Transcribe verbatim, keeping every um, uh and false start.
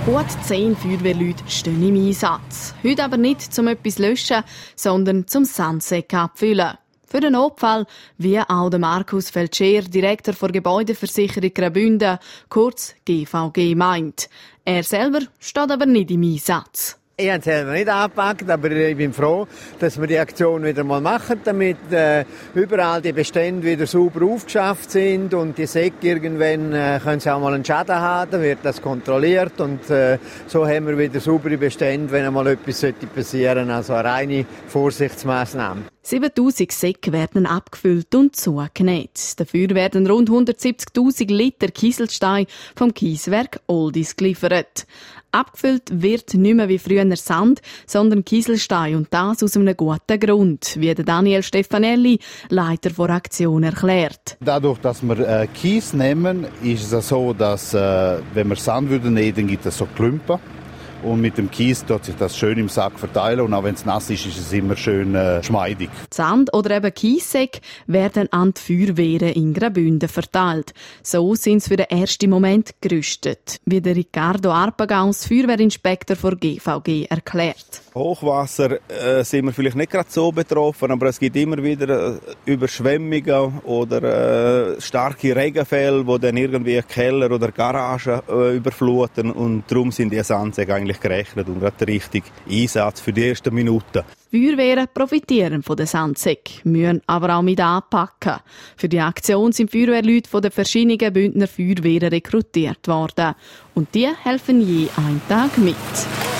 Gut zehn Feuerwehrleute stehen im Einsatz. Heute aber nicht zum etwas löschen, sondern zum Sandsäcke abfüllen. Für den Notfall, wie auch der Markus Feltscher, Direktor der Gebäudeversicherung Graubünden, kurz G V G, meint. Er selber steht aber nicht im Einsatz. Ich habe es selber nicht angepackt, aber ich bin froh, dass wir die Aktion wieder mal machen, damit äh, überall die Bestände wieder sauber aufgeschafft sind und die Säcke irgendwann äh, können sie auch mal einen Schaden haben, dann wird das kontrolliert und äh, so haben wir wieder saubere Bestände, wenn einmal etwas passieren sollte, also eine reine Vorsichtsmaßnahme. siebentausend Säcke werden abgefüllt und zugenäht. Dafür werden rund hundertsiebzigtausend Liter Kieselstein vom Kieswerk Oldis geliefert. Abgefüllt wird nicht mehr wie früher Sand, sondern Kieselstein und das aus einem guten Grund, wie Daniel Stefanelli, Leiter der Aktion, erklärt. Dadurch, dass wir äh, Kies nehmen, ist es so, dass äh, wenn wir Sand würden nehmen, dann gibt es so Klumpen. Und mit dem Kies tut sich das schön im Sack verteilen und auch wenn es nass ist, ist es immer schön äh, geschmeidig. Sand oder eben Kiessäcke werden an die Feuerwehren in Graubünden verteilt. So sind sie für den ersten Moment gerüstet, wie der Ricardo Arpagaus, Feuerwehrinspektor der G V G, erklärt. Hochwasser äh, sind wir vielleicht nicht gerade so betroffen, aber es gibt immer wieder äh, Überschwemmungen oder äh, starke Regenfälle, die dann irgendwie Keller oder Garagen äh, überfluten und darum sind die Sandsäcke eigentlich gerechnet und gerade der richtige Einsatz für die ersten Minuten. Feuerwehren profitieren von den Sandsäcken, müssen aber auch mit anpacken. Für die Aktion sind Feuerwehrleute von den verschiedenen Bündner Feuerwehren rekrutiert worden. Und die helfen je einen Tag mit.